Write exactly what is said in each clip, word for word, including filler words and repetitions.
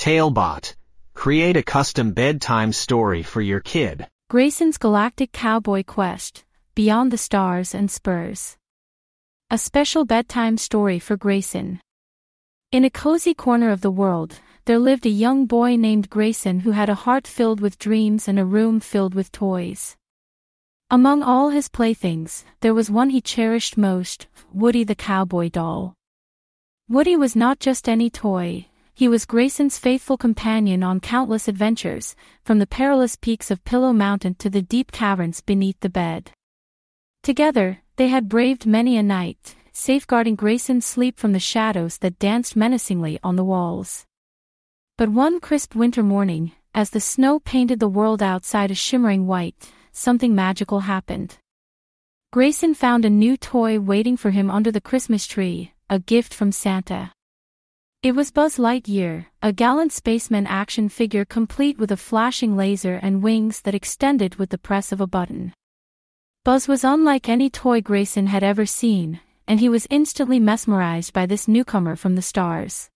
Talebot. Create a custom bedtime story for your kid. Grayson's Galactic Cowboy Quest, Beyond the Stars and Spurs. A special bedtime story for Grayson. In a cozy corner of the world, there lived a young boy named Grayson who had a heart filled with dreams and a room filled with toys. Among all his playthings, there was one he cherished most, Woody the cowboy doll. Woody was not just any toy. He was Grayson's faithful companion on countless adventures, from the perilous peaks of Pillow Mountain to the deep caverns beneath the bed. Together, they had braved many a night, safeguarding Grayson's sleep from the shadows that danced menacingly on the walls. But one crisp winter morning, as the snow painted the world outside a shimmering white, something magical happened. Grayson found a new toy waiting for him under the Christmas tree, a gift from Santa. It was Buzz Lightyear, a gallant spaceman action figure complete with a flashing laser and wings that extended with the press of a button. Buzz was unlike any toy Grayson had ever seen, and he was instantly mesmerized by this newcomer from the stars.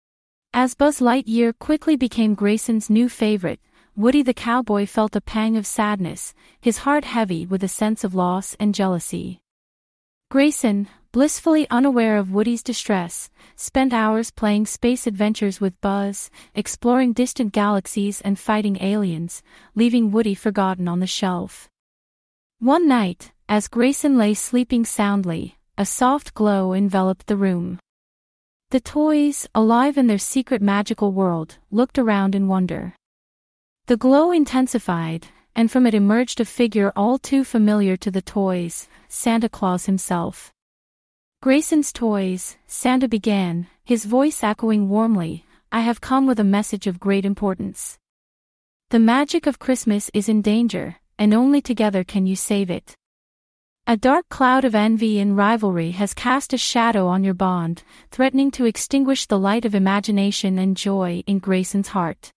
As Buzz Lightyear quickly became Grayson's new favorite, Woody the cowboy felt a pang of sadness, his heart heavy with a sense of loss and jealousy. Grayson, blissfully unaware of Woody's distress, spent hours playing space adventures with Buzz, exploring distant galaxies and fighting aliens, leaving Woody forgotten on the shelf. One night, as Grayson lay sleeping soundly, a soft glow enveloped the room. The toys, alive in their secret magical world, looked around in wonder. The glow intensified, and from it emerged a figure all too familiar to the toys, Santa Claus himself. Grayson's toys, Santa began, his voice echoing warmly, I have come with a message of great importance. The magic of Christmas is in danger, and only together can you save it. A dark cloud of envy and rivalry has cast a shadow on your bond, threatening to extinguish the light of imagination and joy in Grayson's heart.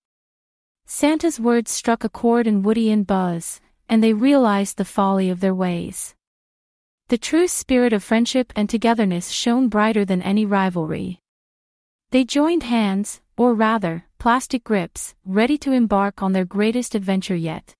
Santa's words struck a chord in Woody and Buzz, and they realized the folly of their ways. The true spirit of friendship and togetherness shone brighter than any rivalry. They joined hands, or rather, plastic grips, ready to embark on their greatest adventure yet.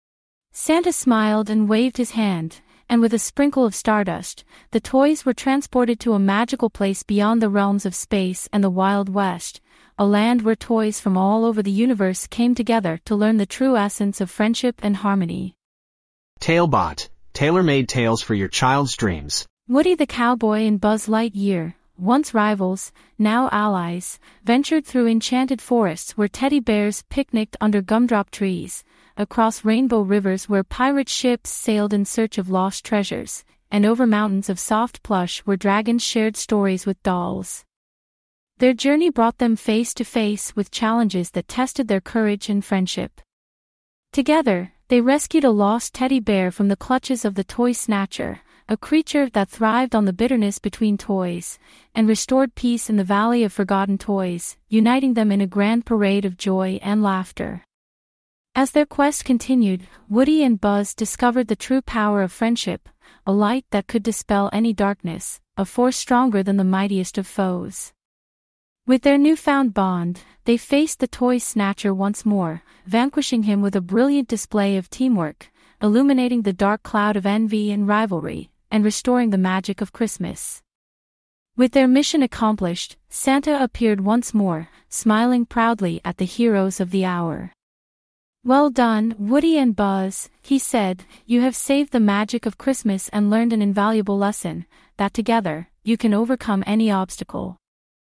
Santa smiled and waved his hand, and with a sprinkle of stardust, the toys were transported to a magical place beyond the realms of space and the Wild West, a land where toys from all over the universe came together to learn the true essence of friendship and harmony. Talebot. Tailor-made tales for your child's dreams. Woody the cowboy and Buzz Lightyear, once rivals, now allies, ventured through enchanted forests where teddy bears picnicked under gumdrop trees, across rainbow rivers where pirate ships sailed in search of lost treasures, and over mountains of soft plush where dragons shared stories with dolls. Their journey brought them face to face with challenges that tested their courage and friendship. Together, they rescued a lost teddy bear from the clutches of the toy snatcher, a creature that thrived on the bitterness between toys, and restored peace in the Valley of Forgotten Toys, uniting them in a grand parade of joy and laughter. As their quest continued, Woody and Buzz discovered the true power of friendship, a light that could dispel any darkness, a force stronger than the mightiest of foes. With their newfound bond, they faced the toy snatcher once more, vanquishing him with a brilliant display of teamwork, illuminating the dark cloud of envy and rivalry, and restoring the magic of Christmas. With their mission accomplished, Santa appeared once more, smiling proudly at the heroes of the hour. Well done, Woody and Buzz, he said, you have saved the magic of Christmas and learned an invaluable lesson, that together, you can overcome any obstacle.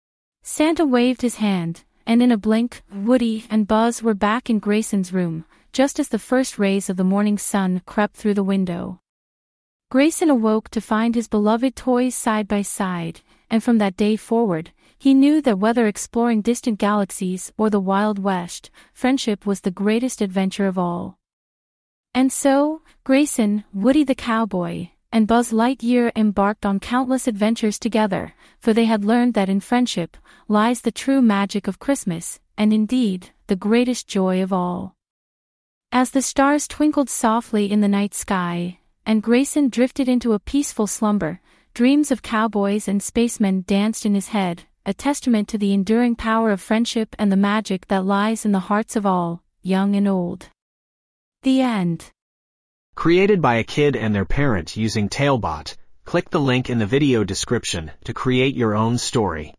Santa waved his hand, and in a blink, Woody and Buzz were back in Grayson's room, just as the first rays of the morning sun crept through the window. Grayson awoke to find his beloved toys side by side, and from that day forward, he knew that whether exploring distant galaxies or the Wild West, friendship was the greatest adventure of all. And so, Grayson, Woody the cowboy, and Buzz Lightyear embarked on countless adventures together, for they had learned that in friendship lies the true magic of Christmas, and indeed, the greatest joy of all. As the stars twinkled softly in the night sky, and Grayson drifted into a peaceful slumber, dreams of cowboys and spacemen danced in his head, a testament to the enduring power of friendship and the magic that lies in the hearts of all, young and old. The end. Created by a kid and their parent using Talebot, click the link in the video description to create your own story.